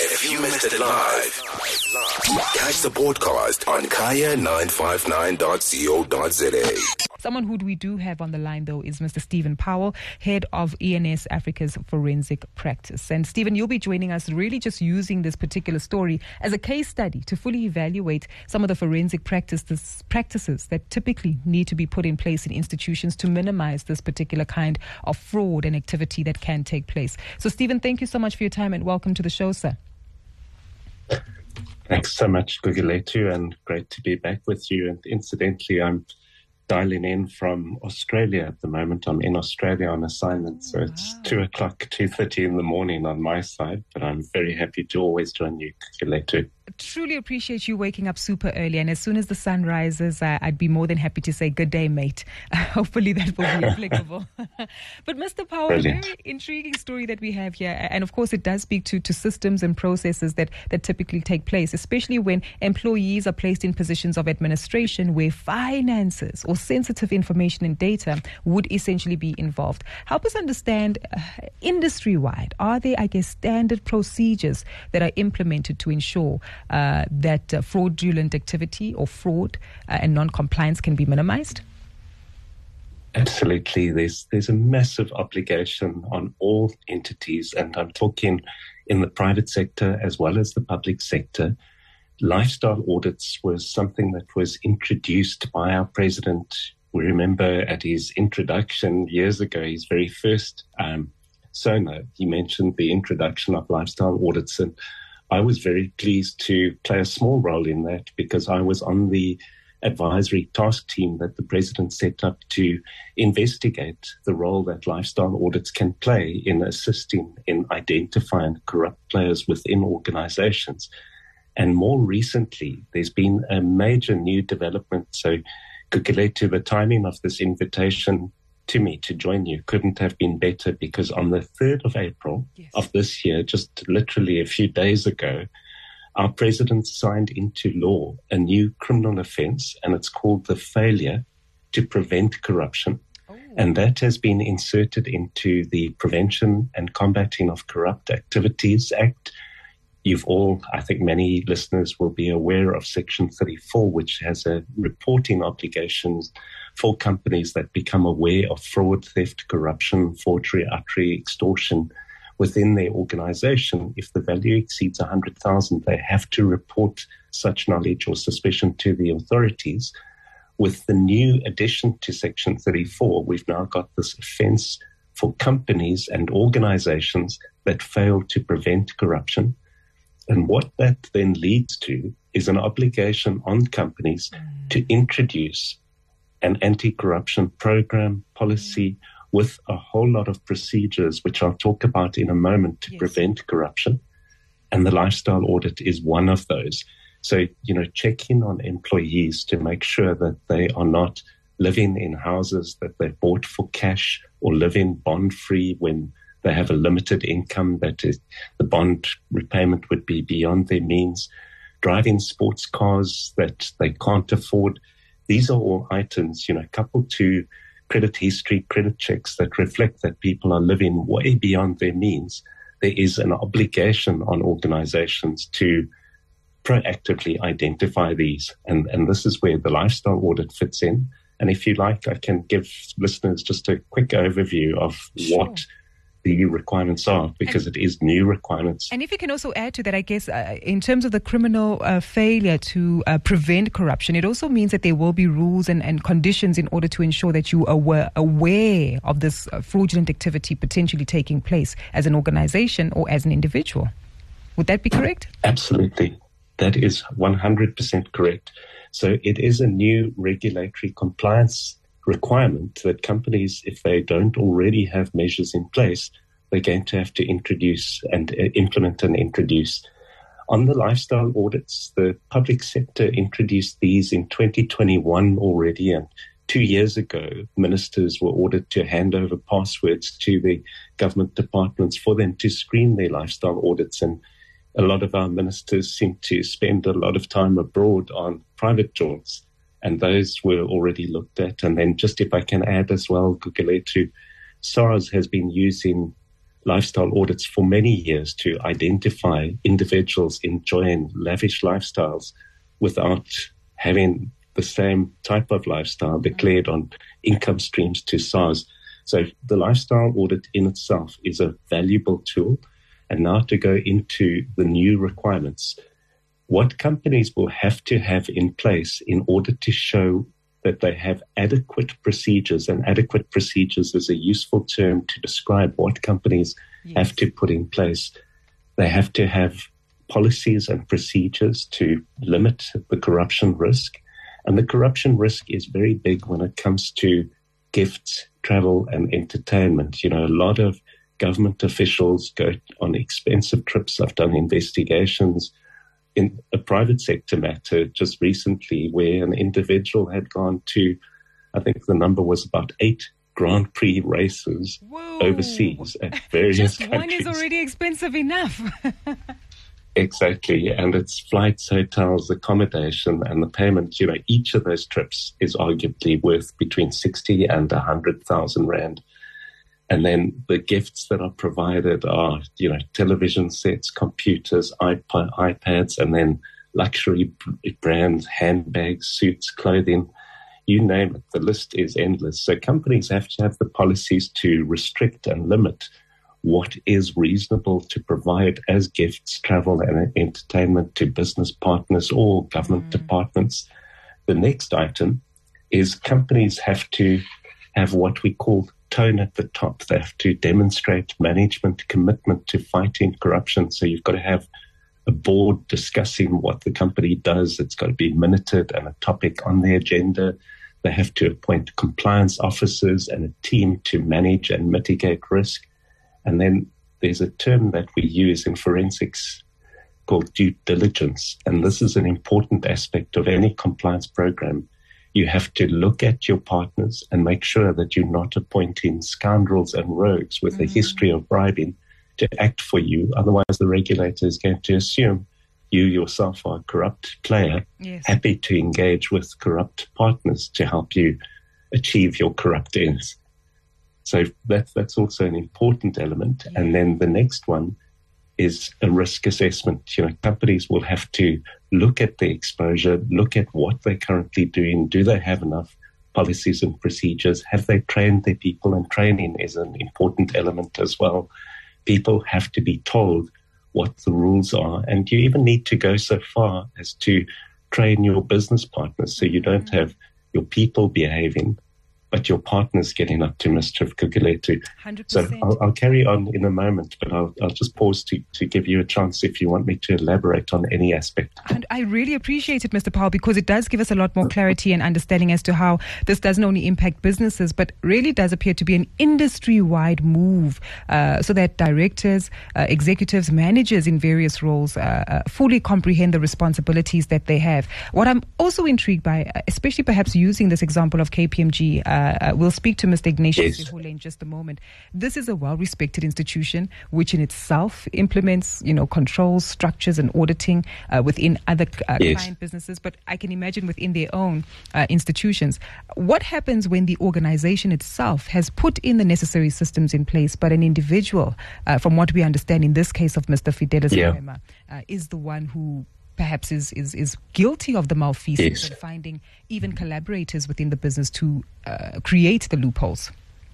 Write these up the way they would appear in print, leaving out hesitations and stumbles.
If you missed it live, catch the podcast on kaya959.co.za. Someone who we do have on the line, though, is Mr. Stephen Powell, head of ENS Africa's forensic practice. And Stephen, you'll be joining us really just using this particular story as a case study to fully evaluate some of the forensic practices that typically need to be put in place in institutions to minimize this particular kind of fraud and activity that can take place. So, Stephen, thank you so much for your time and welcome to the show, sir. Thanks so much, Gugulethu, and great to be back with you. And incidentally, I'm dialing in from Australia at the moment. I'm in Australia on assignment, so it's 2:30 in the morning on my side, but I'm very happy to always join you, Gugulethu. Truly appreciate you waking up super early, and as soon as the sun rises, I'd be more than happy to say good day, mate. Hopefully that will be applicable. But Mr. Powell, Brilliant. A very intriguing story that we have here, and of course it does speak to systems and processes that typically take place, especially when employees are placed in positions of administration where finances or sensitive information and data would essentially be involved. Help us understand, industry-wide, are there, standard procedures that are implemented to ensure that fraudulent activity or fraud and non-compliance can be minimized? Absolutely. There's a massive obligation on all entities, and I'm talking in the private sector as well as the public sector. Lifestyle audits was something that was introduced by our president. We remember at his introduction years ago, his very first SONA, he mentioned the introduction of lifestyle audits, and I was very pleased to play a small role in that because I was on the advisory task team that the president set up to investigate the role that lifestyle audits can play in assisting in identifying corrupt players within organizations. And more recently, there's been a major new development. So, Gugulethu, the timing of this invitation to me to join you couldn't have been better, because on the 3rd of April of this year, just literally a few days ago, our president signed into law a new criminal offense, and it's called the Failure to Prevent Corruption. And that has been inserted into the Prevention and Combating of Corrupt Activities Act. You've all, I think many listeners will be aware of Section 34, which has a reporting obligations for companies that become aware of fraud, theft, corruption, forgery, uttery, extortion within their organization. If the value exceeds 100,000, they have to report such knowledge or suspicion to the authorities. With the new addition to Section 34, we've now got this offense for companies and organizations that fail to prevent corruption. And what that then leads to is an obligation on companies to introduce an anti-corruption program, policy, with a whole lot of procedures, which I'll talk about in a moment, to prevent corruption. And the lifestyle audit is one of those. So, check in on employees to make sure that they are not living in houses that they bought for cash or living bond-free when they have a limited income, that is, the bond repayment would be beyond their means, driving sports cars that they can't afford. These are all items, coupled to credit history, credit checks that reflect that people are living way beyond their means. There is an obligation on organizations to proactively identify these. And this is where the lifestyle audit fits in. And if you like, I can give listeners just a quick overview of what the requirements are, because it is new requirements. And if you can also add to that, in terms of the criminal failure to prevent corruption, it also means that there will be rules and conditions in order to ensure that you are aware of this fraudulent activity potentially taking place as an organization or as an individual. Would that be correct? Absolutely. That is 100% correct. So it is a new regulatory compliance requirement that companies, if they don't already have measures in place, they're going to have to introduce and implement and introduce. On the lifestyle audits, the public sector introduced these in 2021 already, and 2 years ago, ministers were ordered to hand over passwords to the government departments for them to screen their lifestyle audits. And a lot of our ministers seem to spend a lot of time abroad on private jobs, and those were already looked at. And then just if I can add as well, Gugulethu, SARS has been using lifestyle audits for many years to identify individuals enjoying lavish lifestyles without having the same type of lifestyle declared on income streams to SARS. So the lifestyle audit in itself is a valuable tool. And now to go into the new requirements, what companies will have to have in place in order to show that they have adequate procedures, and adequate procedures is a useful term to describe what companies have to put in place. They have to have policies and procedures to limit the corruption risk. And the corruption risk is very big when it comes to gifts, travel, and entertainment. You know, a lot of government officials go on expensive trips. I've done investigations in a private sector matter just recently where an individual had gone to, I think the number was about 8 Grand Prix races overseas at various countries. One is already expensive enough. Exactly. And it's flights, hotels, accommodation, and the payment. You know, each of those trips is arguably worth between 60 and 100,000 Rand. And then the gifts that are provided are, you know, television sets, computers, iPads, and then luxury brands, handbags, suits, clothing, you name it. The list is endless. So companies have to have the policies to restrict and limit what is reasonable to provide as gifts, travel, and entertainment to business partners or government departments. The next item is companies have to have what we call tone at the top. They have to demonstrate management commitment to fighting corruption. So you've got to have a board discussing what the company does. It's got to be minuted and a topic on the agenda. They have to appoint compliance officers and a team to manage and mitigate risk. And then there's a term that we use in forensics called due diligence. And this is an important aspect of any compliance program. You have to look at your partners and make sure that you're not appointing scoundrels and rogues with a history of bribing to act for you. Otherwise, the regulator is going to assume you yourself are a corrupt player, happy to engage with corrupt partners to help you achieve your corrupt ends. So that's also an important element. Yeah. And then the next one is a risk assessment. You know, companies will have to look at the exposure, look at what they're currently doing. Do they have enough policies and procedures? Have they trained their people? And training is an important element as well. People have to be told what the rules are. And you even need to go so far as to train your business partners so you don't have your people behaving, but your partner's getting up to mischief, Gugulethu. 100%. So I'll carry on in a moment, but I'll just pause to give you a chance if you want me to elaborate on any aspect. And I really appreciate it, Mr. Powell, because it does give us a lot more clarity and understanding as to how this doesn't only impact businesses, but really does appear to be an industry-wide move so that directors, executives, managers in various roles fully comprehend the responsibilities that they have. What I'm also intrigued by, especially perhaps using this example of KPMG, we'll speak to Mr. Ignatius Sihole in just a moment. This is a well-respected institution which in itself implements, controls, structures and auditing within other client businesses, but I can imagine within their own institutions. What happens when the organization itself has put in the necessary systems in place, but an individual, from what we understand in this case of Mr. Fidelis Moema, is the one who perhaps is guilty of the malfeasance and finding even collaborators within the business to create the loopholes?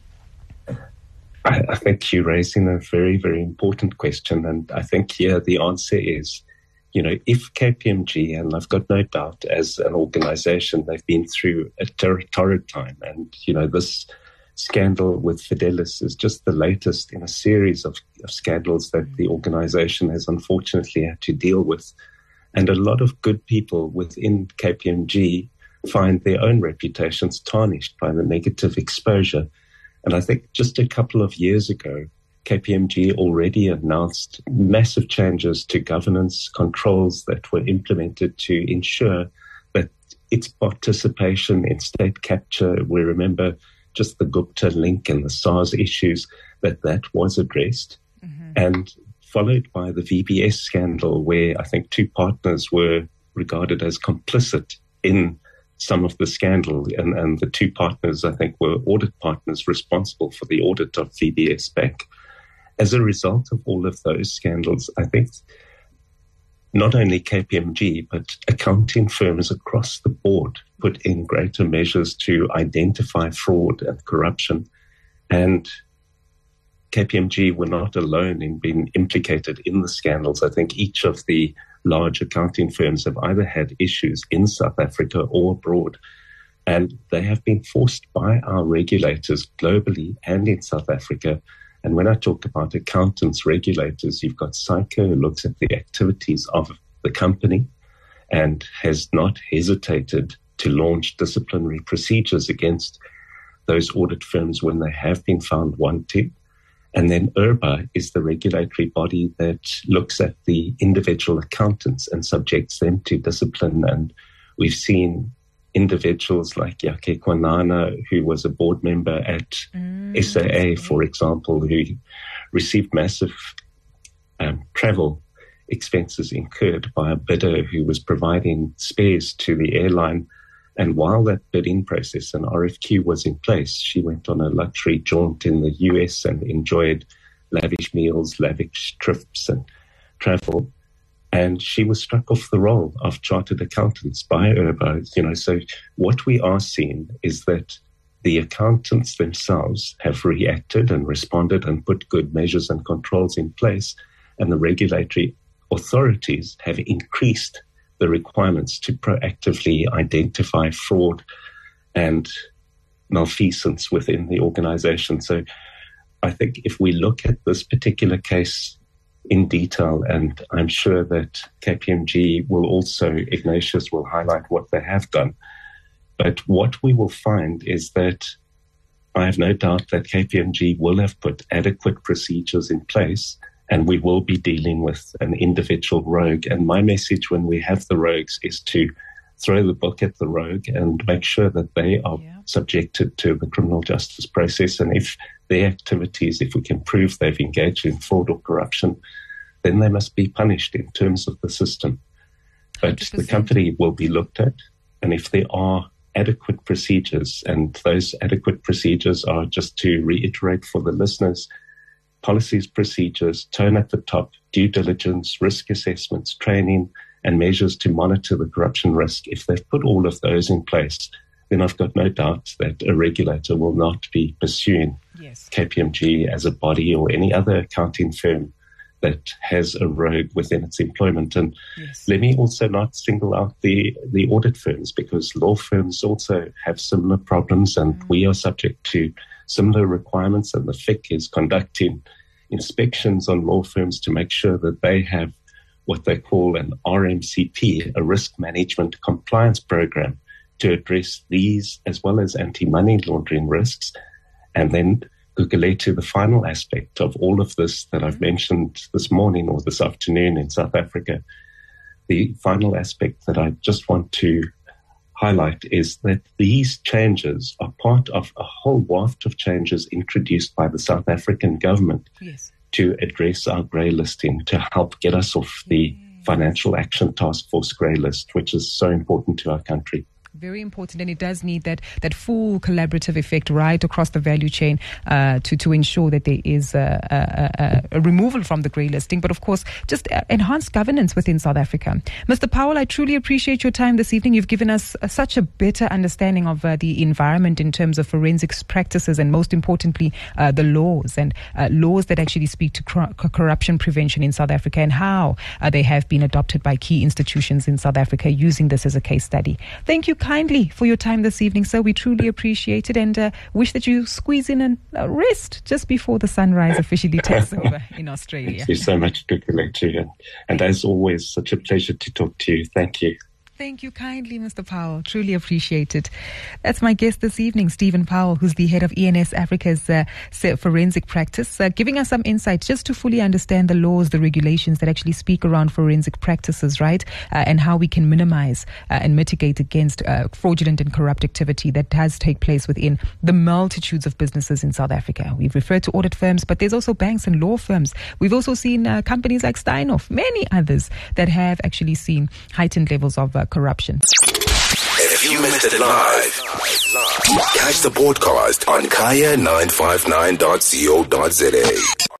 I think you're raising a very, very important question. And I think here the answer is, if KPMG, and I've got no doubt as an organization, they've been through a torrid time. And, this scandal with Fidelis is just the latest in a series of scandals that the organization has unfortunately had to deal with. And a lot of good people within KPMG find their own reputations tarnished by the negative exposure. And I think just a couple of years ago, KPMG already announced massive changes to governance controls that were implemented to ensure that its participation in state capture, we remember just the Gupta link and the SARS issues, that was addressed. And followed by the VBS scandal, where I think two partners were regarded as complicit in some of the scandal. And the two partners, I think, were audit partners responsible for the audit of VBS Bank. as a result of all of those scandals, I think not only KPMG, but accounting firms across the board put in greater measures to identify fraud and corruption. And KPMG were not alone in being implicated in the scandals. I think each of the large accounting firms have either had issues in South Africa or abroad. And they have been forced by our regulators globally and in South Africa. And when I talk about accountants, regulators, you've got SAICA, who looks at the activities of the company and has not hesitated to launch disciplinary procedures against those audit firms when they have been found wanting. And then IRBA is the regulatory body that looks at the individual accountants and subjects them to discipline. And we've seen individuals like Yake Kwanana, who was a board member at SAA, for example, who received massive travel expenses incurred by a bidder who was providing spares to the airline. And while that bidding process and RFQ was in place, she went on a luxury jaunt in the US and enjoyed lavish meals, lavish trips and travel. And she was struck off the roll of chartered accountants by IRBA. So what we are seeing is that the accountants themselves have reacted and responded and put good measures and controls in place. And the regulatory authorities have increased the requirements to proactively identify fraud and malfeasance within the organization. So I think if we look at this particular case in detail, and I'm sure that KPMG will also, Ignatius will highlight what they have done. But what we will find is that I have no doubt that KPMG will have put adequate procedures in place, and we will be dealing with an individual rogue. And my message when we have the rogues is to throw the book at the rogue and make sure that they are subjected to the criminal justice process. And if their activities, if we can prove they've engaged in fraud or corruption, then they must be punished in terms of the system. But 100%. The company will be looked at. And if there are adequate procedures, and those adequate procedures are, just to reiterate for the listeners, policies, procedures, tone at the top, due diligence, risk assessments, training, and measures to monitor the corruption risk. If they've put all of those in place, then I've got no doubt that a regulator will not be pursuing KPMG as a body or any other accounting firm that has a rogue within its employment. And let me also not single out the audit firms, because law firms also have similar problems, and we are subject to similar requirements, and the FIC is conducting inspections on law firms to make sure that they have what they call an RMCP, a risk management compliance program, to address these as well as anti-money laundering risks. And then Gugulethu, the final aspect of all of this that I've mentioned this morning or this afternoon in South Africa, the final aspect that I just want to highlight is that these changes are part of a whole waft of changes introduced by the South African government to address our grey listing, to help get us off the Financial Action Task Force grey list, which is so important to our country. Very important, and it does need that full collaborative effect right across the value chain to ensure that there is a removal from the grey listing, but of course just enhanced governance within South Africa. Mr. Powell, I truly appreciate your time this evening. You've given us such a better understanding of the environment in terms of forensics practices, and most importantly the laws and laws that actually speak to corruption prevention in South Africa, and how they have been adopted by key institutions in South Africa, using this as a case study. Thank you kindly for your time this evening, sir. We truly appreciate it, and wish that you squeeze in a rest just before the sunrise officially takes over in Australia. Thank you so much, Gugulethu, and as always, such a pleasure to talk to you. Thank you. Thank you kindly, Mr. Powell. Truly appreciate it. That's my guest this evening, Stephen Powell, who's the head of ENS Africa's forensic practice, giving us some insight just to fully understand the laws, the regulations that actually speak around forensic practices, right? And how we can minimize and mitigate against fraudulent and corrupt activity that does take place within the multitudes of businesses in South Africa. We've referred to audit firms, but there's also banks and law firms. We've also seen companies like Steinhoff, many others that have actually seen heightened levels of corruption. If you missed it live, catch the podcast on kaya959.co.za.